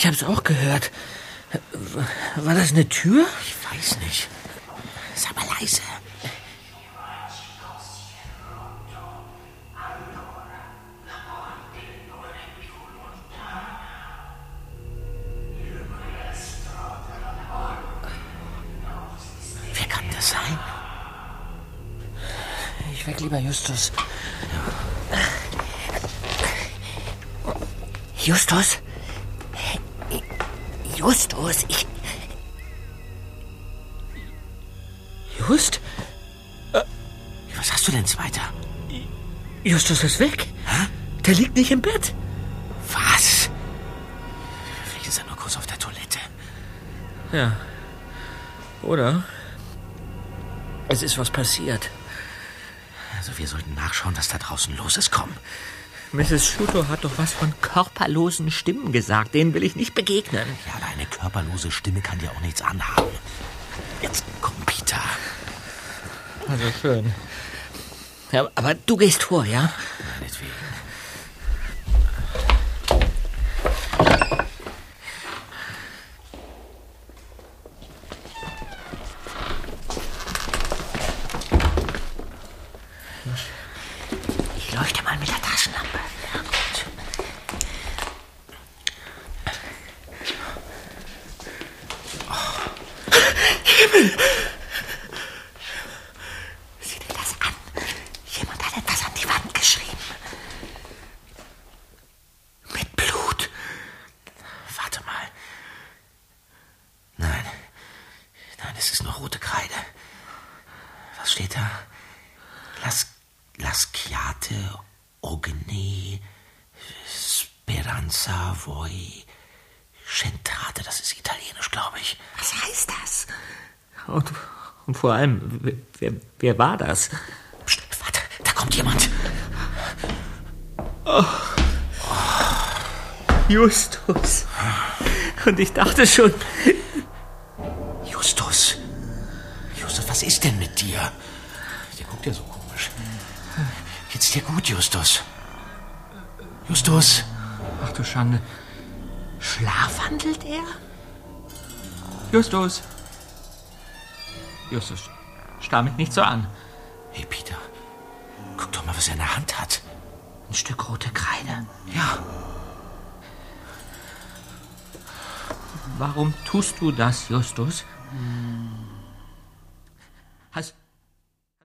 Ich hab's auch gehört. War das eine Tür? Ich weiß nicht. Ist aber leise. Wer kann das sein? Ich weck lieber Justus. Justus? Justus, Just? Was hast du denn, Zweiter? Justus ist weg. Hä? Der liegt nicht im Bett. Was? Vielleicht ist er nur kurz auf der Toilette. Ja. Oder? Es ist was passiert. Also wir sollten nachschauen, was da draußen los ist. Komm. Mrs. Shuto hat doch was von körperlosen Stimmen gesagt. Denen will ich nicht begegnen. Ja, aber eine körperlose Stimme kann dir auch nichts anhaben. Jetzt komm, Peter. Also schön. Ja, aber du gehst vor, ja? Meinetwegen. Ich leuchte mal mit der Taschenlampe. Ja, gut. Himmel! Sieh dir das an. Jemand hat etwas an die Wand geschrieben. Mit Blut. Warte mal. Nein, es ist nur rote Kreide. Was steht da? Lasciate ogni speranza voi centrate. Das ist italienisch, glaube ich. Was heißt das? Und vor allem, wer war das? Psst, warte, da kommt jemand. Justus. Und ich dachte schon... Justus, was ist denn mit dir? Der guckt ja so komisch. Geht's dir gut, Justus? Justus? Ach du Schande. Schlafwandelt er? Justus, starr mich nicht so an. Hey, Peter, guck doch mal, was er in der Hand hat. Ein Stück rote Kreide. Ja. Warum tust du das, Justus?